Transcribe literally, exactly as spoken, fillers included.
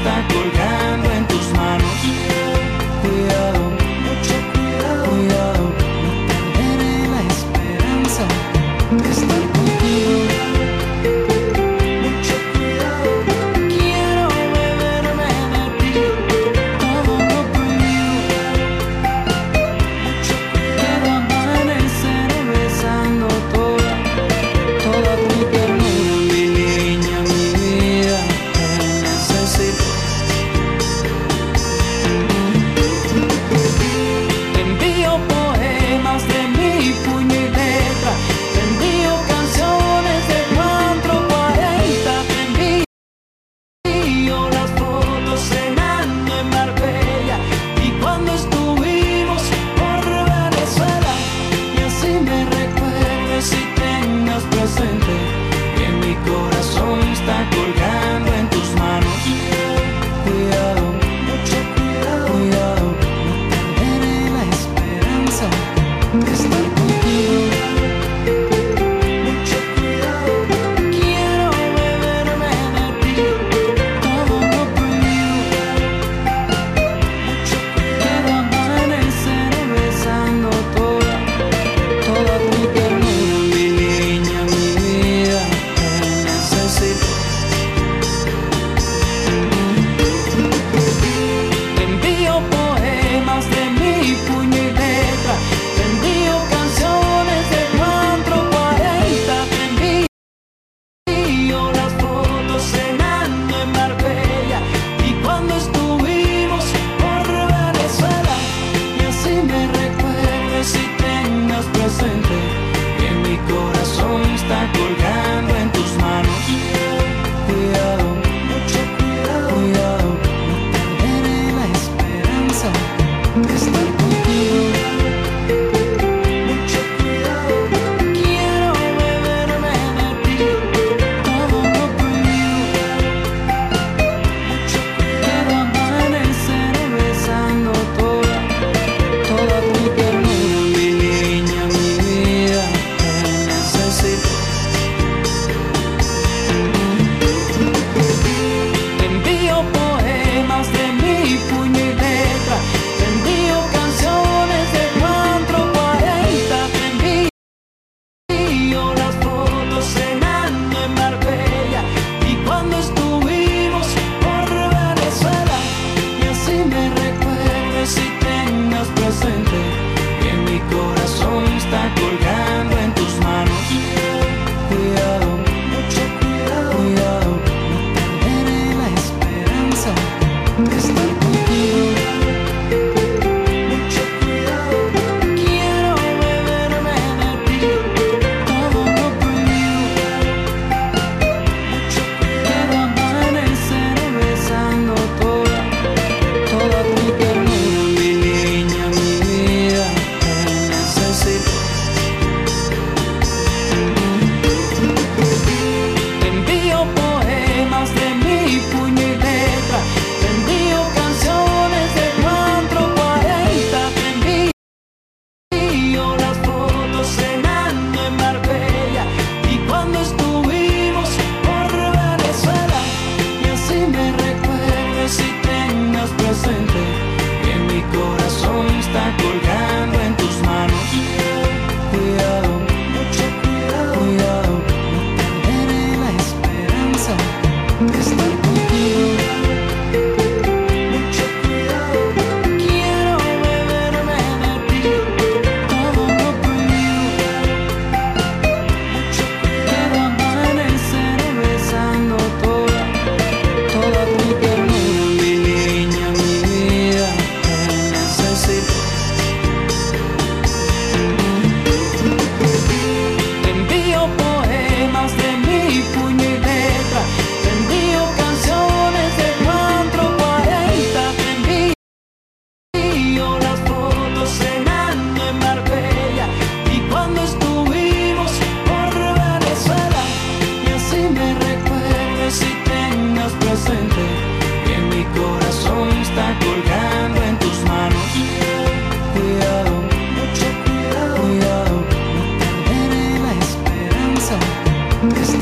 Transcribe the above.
está colgando en tus manos. Cuidado, mucho cuidado, cuidado, no perderé la esperanza de estar contigo. Mucho cuidado, quiero beberme de ti, todo lo prohibido. Mucho cuidado, amanecer besando toda, toda tu ternura, mi niña, mi vida, te necesito. Te envío poemas de mi puño y letra, te envío canciones de cuatro cuarenta, te envío las fotos cenando en Marbella y cuando estuvimos por Venezuela, y así me recuerdes y tengas presente que mi corazón está colgando en tus manos. Cuidado, mucho cuidado, cuidado, no perderé la esperanza de estar contigo. Mucho cuidado, quiero beberme de ti, todo lo prohibido. Mucho cuidado, amanecer besando toda, toda tu ternura, mi niña, mi vida, te necesito. Te envío poemas de mi puño y letra, te envío canciones de cuatro cuarenta, te envío las fotos cenando en Marbella y cuando estuvimos por Venezuela, y así me recuerdes y tengas presente que mi corazón está colgando en tus manos. Cuidado, mucho cuidado, cuidado, no perderé la esperanza de estar contigo. Mucho cuidado, quiero beberme de ti, todo lo prohibido. Mucho cuidado, amanecer besando toda, toda tu ternura, mi niña, mi vida, te necesito. Te envío poemas de mi puño y letra, te envío canciones de cuatro cuarenta, te envío las fotos cenando en Marbella y cuando estuvimos por Venezuela, y así me recuerdes y tengas presente que mi corazón está colgando en tus manos. Cuidado, mucho cuidado, cuidado, no perderé la esperanza de estar contigo. Mucho cuidado, quiero beberme de ti, todo lo prohibido. Mucho cuidado, amanecer besando toda, toda tu ternura, mi niña, mi vida, te necesito. Te envío poemas de mi puño y letra, te envío canciones de cuatro cuarenta, te envío las fotos cenando en Marbella y cuando estuvimos por Venezuela, y así me recuerdes y tengas presente que mi corazón está colgando en tus manos. Cuidado, mucho cuidado, cuidado, no perderé la esperanza de estar contigo. Mucho cuidado, quiero beberme de ti, todo lo prohibido. Mucho cuidado, amanecer besando toda, toda tu ternura, mi niña, mi vida, te necesito. Te envío poemas de mi puño y letra, te envío canciones de cuatro cuarenta, te envío las fotos cenando en Marbella y cuando estuvimos por Venezuela, y así me recuerdes y tengas presente que mi corazón está colgando en tus manos. Cuidado, mucho cuidado, cuidado, no perderé la esperanza de